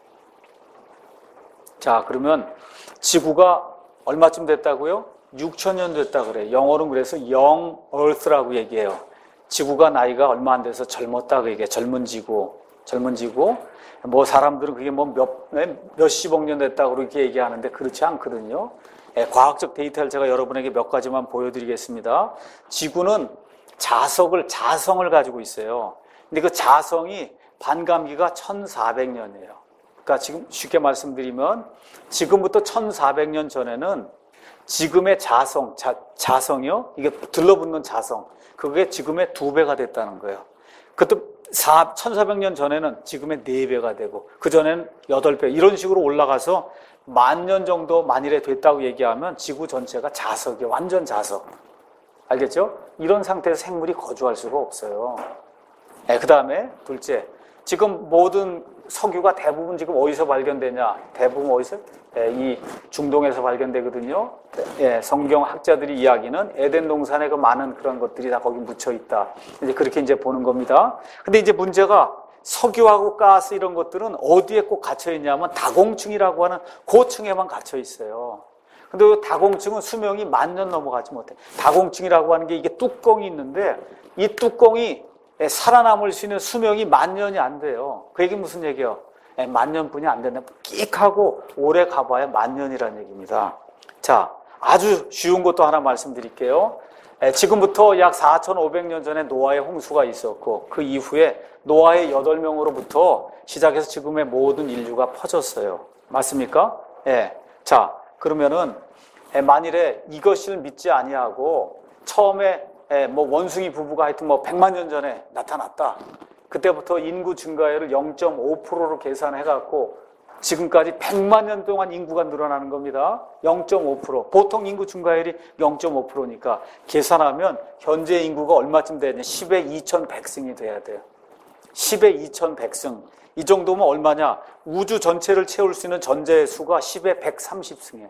Speaker 1: 자, 그러면 지구가 얼마쯤 됐다고요? 6,000년 됐다 그래요. 영어로는 그래서 young earth라고 얘기해요. 지구가 나이가 얼마 안 돼서 젊었다 그 얘기해요. 젊은 지구. 뭐 사람들은 그게 뭐 몇십억 년 됐다고 그렇게 얘기하는데 그렇지 않거든요. 과학적 데이터를 제가 여러분에게 몇 가지만 보여드리겠습니다. 지구는 자성을 가지고 있어요. 근데 그 자성이 반감기가 1400년이에요. 그러니까 지금 쉽게 말씀드리면 지금부터 1400년 전에는 지금의 자성이요? 이게 들러붙는 자성. 그게 지금의 2배가 됐다는 거예요. 그때 1400년 전에는 지금의 4배가 되고, 그전에는 8배, 이런 식으로 올라가서 10,000년 정도 만일에 됐다고 얘기하면 지구 전체가 자석이에요. 완전 자석. 알겠죠? 이런 상태에서 생물이 거주할 수가 없어요. 그 다음에 둘째, 지금 모든 석유가 대부분 지금 어디서 발견되냐? 대부분 어디서? 이 중동에서 발견되거든요. 성경 학자들이 이야기는 에덴 동산에 그 많은 그런 것들이 다 거기 묻혀 있다. 이제 그렇게 이제 보는 겁니다. 근데 이제 문제가 석유하고 가스 이런 것들은 어디에 꼭 갇혀 있냐면 다공층이라고 하는 고층에만 갇혀 있어요. 근데 그 다공층은 수명이 10,000년 넘어가지 못해. 다공층이라고 하는 게 이게 뚜껑이 있는데 이 뚜껑이 살아남을 수 있는 수명이 10,000년이 안 돼요. 그 얘기 무슨 얘기예요? 만년뿐이 안 된다. 끽하고 오래 가봐야 만년이라는 얘기입니다. 자, 아주 쉬운 것도 하나 말씀드릴게요. 지금부터 약 4,500년 전에 노아의 홍수가 있었고 그 이후에 노아의 8명으로부터 시작해서 지금의 모든 인류가 퍼졌어요. 맞습니까? 예. 자, 그러면은 만일에 이것을 믿지 아니하고 처음에 뭐 원숭이 부부가 하여튼 뭐 100만 년 전에 나타났다. 그때부터 인구 증가율을 0.5%로 계산해갖고 지금까지 100만 년 동안 인구가 늘어나는 겁니다. 0.5%. 보통 인구 증가율이 0.5%니까 계산하면 현재 인구가 얼마쯤 돼야 되냐? 10의 2100승이 돼야 돼요. 10의 2100승. 이 정도면 얼마냐? 우주 전체를 채울 수 있는 전자의 수가 10의 130승이에요.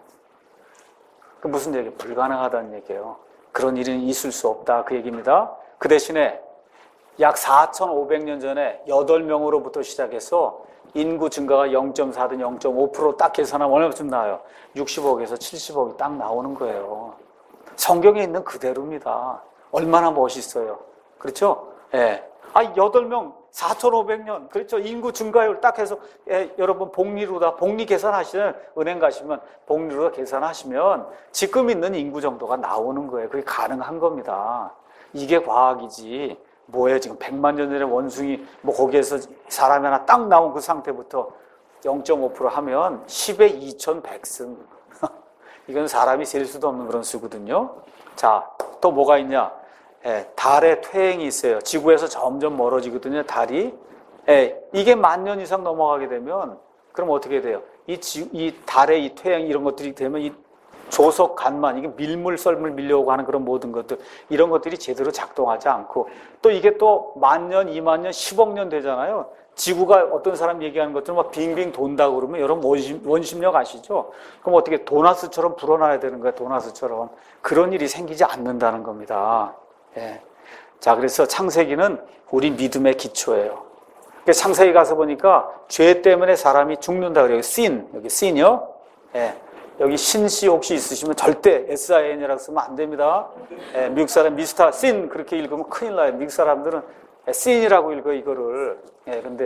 Speaker 1: 그 무슨 얘기예요? 불가능하다는 얘기예요. 그런 일은 있을 수 없다. 그 얘기입니다. 그 대신에 약 4,500년 전에 8명으로부터 시작해서 인구 증가가 0.4든 0.5% 딱 계산하면 얼마쯤 나와요? 60억에서 70억이 딱 나오는 거예요. 성경에 있는 그대로입니다. 얼마나 멋있어요. 그렇죠? 예. 8명, 4,500년. 그렇죠? 인구 증가율 딱 해서, 여러분, 복리로다. 복리 계산하시면, 은행 가시면, 복리로다 계산하시면, 지금 있는 인구 정도가 나오는 거예요. 그게 가능한 겁니다. 이게 과학이지. 뭐예요? 지금 100만 년 전에 원숭이, 뭐 거기에서 사람이 하나 딱 나온 그 상태부터 0.5% 하면 10의 2100승. 이건 사람이 셀 수도 없는 그런 수거든요. 자, 또 뭐가 있냐? 달에 퇴행이 있어요. 지구에서 점점 멀어지거든요, 달이. 이게 10,000년 이상 넘어가게 되면, 그럼 어떻게 돼요? 이 달의 이 퇴행, 이런 것들이 되면 이 조석, 간만, 이게 밀물, 썰물 밀려오고 하는 그런 모든 것들, 이런 것들이 제대로 작동하지 않고, 또 이게 또 10,000년, 20,000년, 10억 년 되잖아요. 지구가 어떤 사람 얘기하는 것처럼 막 빙빙 돈다고 그러면 여러분 원심력 아시죠? 그럼 어떻게 도나스처럼 불어나야 되는 거야, 도나스처럼. 그런 일이 생기지 않는다는 겁니다. 예. 자, 그래서 창세기는 우리 믿음의 기초예요. 창세기 가서 보니까 죄 때문에 사람이 죽는다 그래요. 여기 sin이요. 예. 여기 신씨 혹시 있으시면 절대 SIN이라고 쓰면 안 됩니다. 예, 미국 사람 미스터 sin 그렇게 읽으면 큰일 나요. 미국 사람들은 sin이라고 읽어 이거를. 예, 근데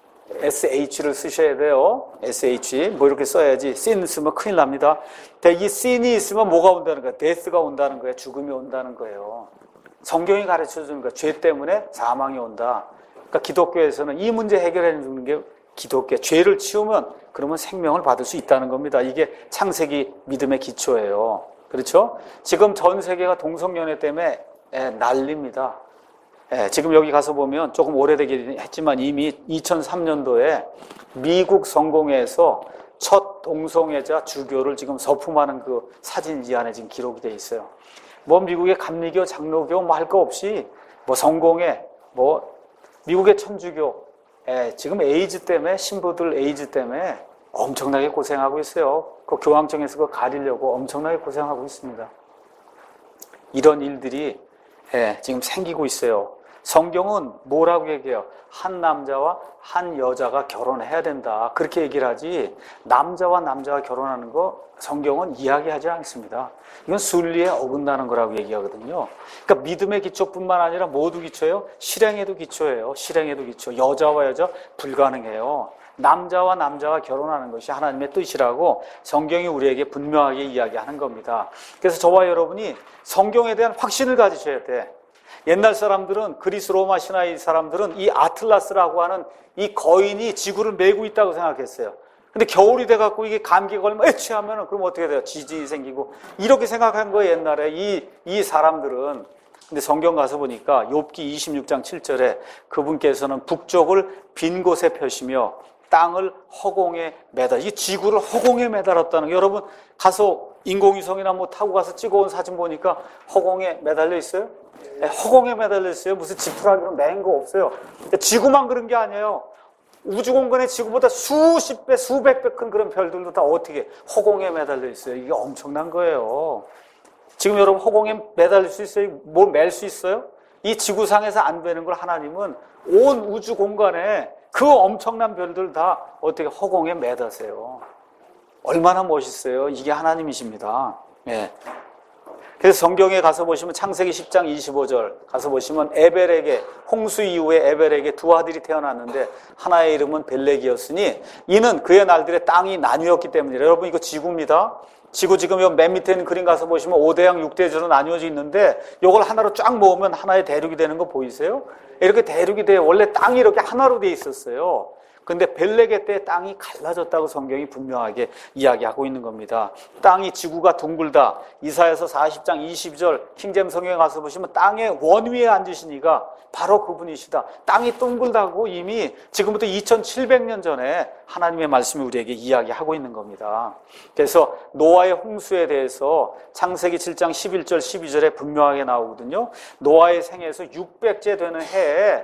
Speaker 1: SH를 쓰셔야 돼요. SH 뭐 이렇게 써야지. sin 쓰면 큰일 납니다. 이 sin이 있으면 뭐가 온다는 거야? death가 온다는 거야. 죽음이 온다는 거예요. 성경이 가르쳐 주는 거야. 죄 때문에 사망이 온다. 그러니까 기독교에서는 이 문제 해결해 주는 게 기독교. 죄를 치우면 그러면 생명을 받을 수 있다는 겁니다. 이게 창세기 믿음의 기초예요. 그렇죠? 지금 전 세계가 동성연애 때문에 난립니다. 지금 여기 가서 보면 조금 오래되긴 했지만 이미 2003년도에 미국 성공회에서 첫 동성애자 주교를 지금 서품하는 그 사진 이 안에 지금 기록이 돼 있어요. 뭐 미국의 감리교, 장로교 뭐 할 거 없이 뭐 성공회, 뭐 미국의 천주교, 지금 에이즈 때문에 신부들 에이즈 때문에 엄청나게 고생하고 있어요. 그 교황청에서 그거 가리려고 엄청나게 고생하고 있습니다. 이런 일들이 지금 생기고 있어요. 성경은 뭐라고 얘기해요? 한 남자와 한 여자가 결혼해야 된다. 그렇게 얘기를 하지 남자와 남자가 결혼하는 거 성경은 이야기하지 않습니다. 이건 순리에 어긋나는 거라고 얘기하거든요. 그러니까 믿음의 기초뿐만 아니라 모두 기초예요. 실행에도 기초예요. 실행에도 기초. 여자와 여자 불가능해요. 남자와 남자가 결혼하는 것이 하나님의 뜻이라고 성경이 우리에게 분명하게 이야기하는 겁니다. 그래서 저와 여러분이 성경에 대한 확신을 가지셔야 돼. 옛날 사람들은 그리스 로마 신화의 사람들은 이 아틀라스라고 하는 이 거인이 지구를 메고 있다고 생각했어요. 근데 겨울이 돼갖고 이게 감기가 걸리면 취하면은 그럼 어떻게 돼요? 지진이 생기고 이렇게 생각한 거예요 옛날에 이 사람들은. 근데 성경 가서 보니까 욥기 26장 7절에 그분께서는 북쪽을 빈 곳에 펴시며 땅을 허공에 매달. 이 지구를 허공에 매달았다는 거. 여러분 가서 인공위성이나 뭐 타고 가서 찍어온 사진 보니까 허공에 매달려 있어요? 허공에 매달려 있어요. 무슨 지푸라기로 맨 거 없어요. 지구만 그런 게 아니에요. 우주공간에 지구보다 수십 배, 수백 배 큰 그런 별들도 다 어떻게 허공에 매달려 있어요. 이게 엄청난 거예요. 지금 여러분 허공에 매달릴 수 있어요? 뭘 맬 수 있어요? 이 지구상에서 안 되는 걸 하나님은 온 우주공간에 그 엄청난 별들 다 어떻게 허공에 매다세요. 얼마나 멋있어요. 이게 하나님이십니다. 예. 그래서 성경에 가서 보시면 창세기 10장 25절 가서 보시면 에벨에게, 홍수 이후에 에벨에게 두 아들이 태어났는데 하나의 이름은 벨렉이었으니 이는 그의 날들의 땅이 나뉘었기 때문이라. 여러분 이거 지구입니다. 지구 지금 요 맨 밑에 있는 그림 가서 보시면 5대양 6대주로 나뉘어져 있는데 이걸 하나로 쫙 모으면 하나의 대륙이 되는 거 보이세요? 이렇게 대륙이 돼요. 원래 땅이 이렇게 하나로 돼 있었어요. 근데 벨렉의 때 땅이 갈라졌다고 성경이 분명하게 이야기하고 있는 겁니다. 땅이, 지구가 둥글다. 이사야서 40장 20절 킹제임 성경에 가서 보시면 땅의 원위에 앉으시니가 바로 그분이시다. 땅이 둥글다고 이미 지금부터 2700년 전에 하나님의 말씀이 우리에게 이야기하고 있는 겁니다. 그래서 노아의 홍수에 대해서 창세기 7장 11절 12절에 분명하게 나오거든요. 노아의 생에서 600째 되는 해에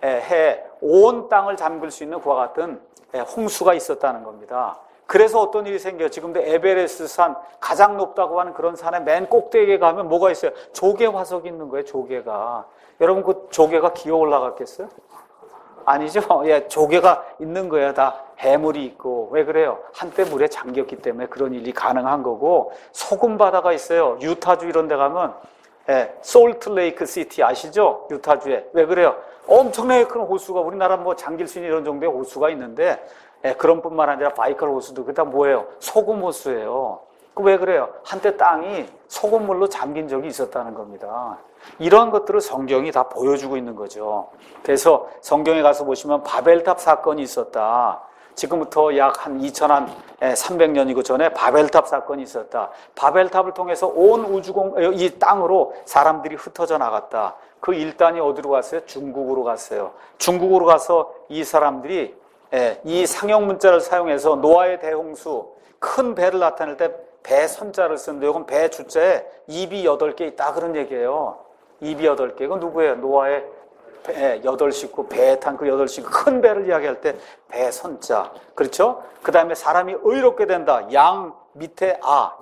Speaker 1: 온 땅을 잠글 수 있는 그와 같은 홍수가 있었다는 겁니다. 그래서 어떤 일이 생겨요. 지금도 에베레스트 산, 가장 높다고 하는 그런 산의 맨 꼭대기에 가면 뭐가 있어요? 조개 화석이 있는 거예요. 조개가. 여러분 그 조개가 기어 올라갔겠어요? 아니죠. 예, 조개가 있는 거예요. 다 해물이 있고. 왜 그래요? 한때 물에 잠겼기 때문에 그런 일이 가능한 거고. 소금 바다가 있어요. 유타주 이런 데 가면 솔트레이크 시티 아시죠? 유타주에. 왜 그래요? 엄청나게 큰 호수가, 우리나라 뭐 잠길 수 있는 이런 정도의 호수가 있는데 그런 뿐만 아니라 바이칼 호수도 그다 뭐예요? 소금 호수예요. 그 왜 그래요? 한때 땅이 소금물로 잠긴 적이 있었다는 겁니다. 이러한 것들을 성경이 다 보여주고 있는 거죠. 그래서 성경에 가서 보시면 바벨탑 사건이 있었다. 지금부터 약 한 2300년이고 전에 바벨탑 사건이 있었다. 바벨탑을 통해서 온 이 땅으로 사람들이 흩어져 나갔다. 그 일단이 어디로 갔어요? 중국으로 갔어요. 중국으로 가서 이 사람들이 이 상형 문자를 사용해서 노아의 대홍수, 큰 배를 나타낼 때 배 선자를 쓰는데 이건 배 주자에 입이 8개 있다 그런 얘기예요. 입이 8개. 이건 누구예요? 노아의 8식구, 배에 탄 그 8식구, 큰 배를 이야기할 때 배 선자. 그렇죠? 그 다음에 사람이 의롭게 된다. 양 밑에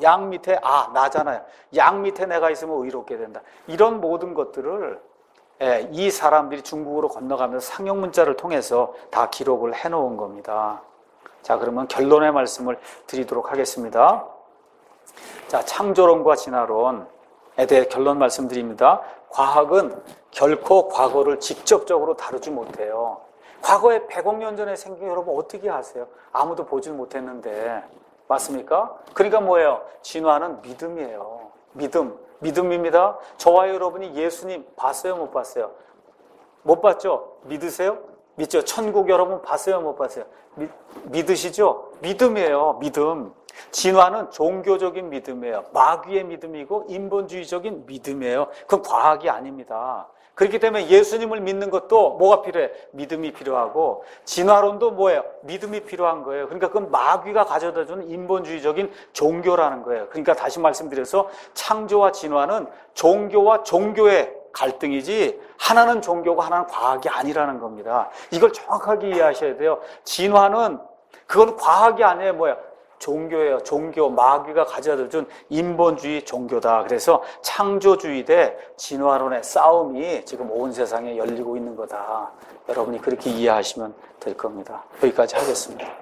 Speaker 1: 나잖아요. 양 밑에 내가 있으면 의롭게 된다. 이런 모든 것들을 이 사람들이 중국으로 건너가면서 상형 문자를 통해서 다 기록을 해놓은 겁니다. 자, 그러면 결론의 말씀을 드리도록 하겠습니다. 자, 창조론과 진화론에 대해 결론 말씀드립니다. 과학은 결코 과거를 직접적으로 다루지 못해요. 과거에 100억 년 전에 생긴 여러분 어떻게 아세요? 아무도 보질 못했는데. 맞습니까? 그러니까 뭐예요? 진화는 믿음이에요. 믿음입니다. 저와 여러분이 예수님 봤어요? 못 봤어요? 못 봤죠? 믿으세요? 믿죠? 천국 여러분 봤어요? 못 봤어요? 믿으시죠? 믿음이에요. 믿음. 진화는 종교적인 믿음이에요. 마귀의 믿음이고 인본주의적인 믿음이에요. 그건 과학이 아닙니다. 그렇기 때문에 예수님을 믿는 것도 뭐가 필요해? 믿음이 필요하고, 진화론도 뭐예요? 믿음이 필요한 거예요. 그러니까 그건 마귀가 가져다주는 인본주의적인 종교라는 거예요. 그러니까 다시 말씀드려서 창조와 진화는 종교와 종교의 갈등이지 하나는 종교고 하나는 과학이 아니라는 겁니다. 이걸 정확하게 이해하셔야 돼요. 진화는 그건 과학이 아니에요. 뭐야? 종교예요. 종교, 마귀가 가져다 준 인본주의 종교다. 그래서 창조주의 대 진화론의 싸움이 지금 온 세상에 열리고 있는 거다. 여러분이 그렇게 이해하시면 될 겁니다. 여기까지 하겠습니다.